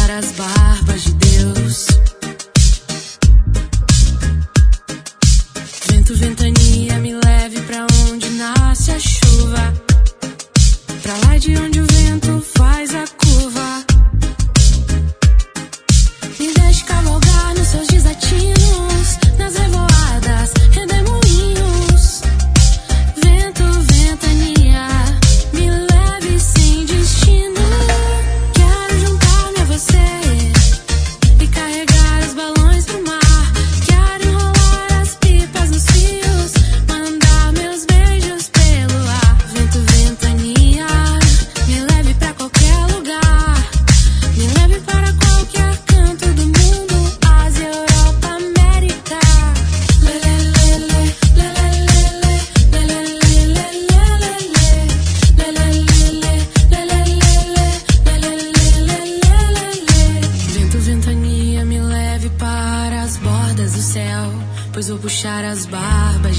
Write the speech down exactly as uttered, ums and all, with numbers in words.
puxar as barbas de Deus. Vento, ventania, me leve pra onde nasce a chuva, pra lá de onde o vento faz a curva. Me deixe cavalgar nos seus desatinos, nas revoadas, redemoinhos. Vento, ventania, me leve sem destino. Quero juntar-me a você e carregar os balões pro mar. Quero enrolar as pipas nos fios, mandar meus beijos pelo ar. Vento, ventania, me leve pra qualquer lugar, me leve para qualquer canto do mundo, Ásia, Europa, América. Vento, ventania, me leve para as bordas do céu, pois vou puxar as barbas